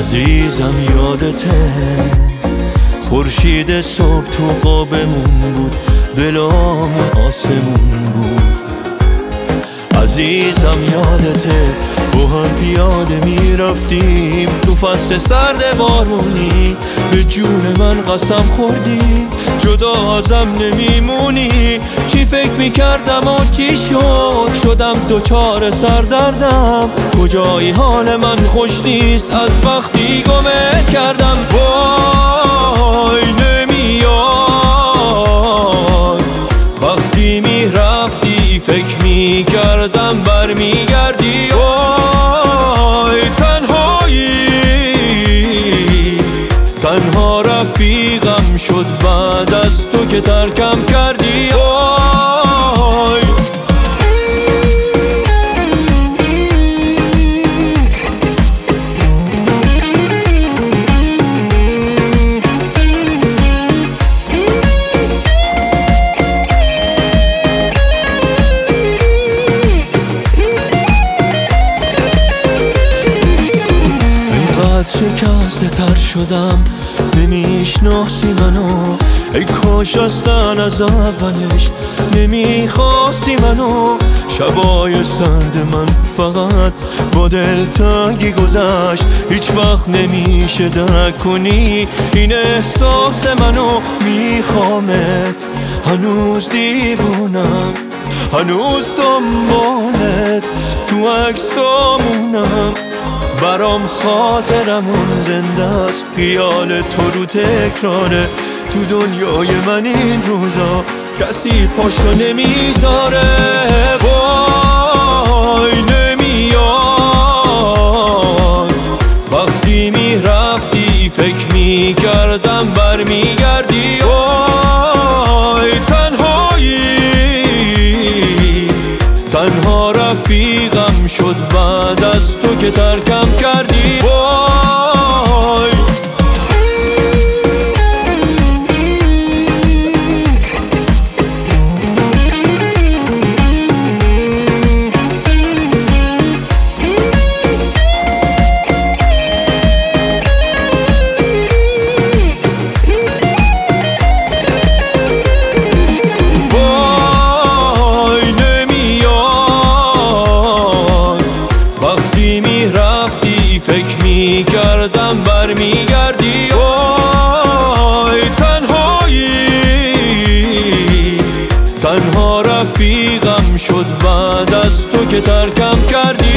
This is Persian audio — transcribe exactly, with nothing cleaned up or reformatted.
عزیزم یادته خورشید صبح تو قابمون بود، دلامون آسمون بود. عزیزم یادته با هم پیاده میرفتیم تو فصل سرد بارونی، به جون من قسم خوردی جدا ازم نمیمونی. چی فکر میکردم و چی شد، شدم دوچار سردردم. کجایی حال من خوش نیست از وقتی گمت کردم. وای نمیاد وقتی میرفتی فکر میکردم برمیگردی. وای تنهایی تنها رفیقم شد بعد از تو که ترکم کردی. وای شکسته تر شدم نمیشناسی منو، ای کاش اصلا از اولش نمیخواستی منو. شبای سرد من فقط با دلتنگی گذشت، هیچ وقت نمیشه درک کنی این احساس منو. میخوامت هنوز دیوونم، هنوز دنبالت تو عکسامونم. برام خاطرمون زنده است، خیال تو رو تکراره. تو دنیای من این روزا کسی پاشو نمیذاره. وای نمیاد وقتی میرفتی فکر میکردم برمیگردی. وای تنهایی تنها رفیقم شد بعد از تو که ترکم کردی. وای فکر میکردم برمیگردی. وای تنهایی تنها رفیقم شد بعد از تو که ترکم کردی.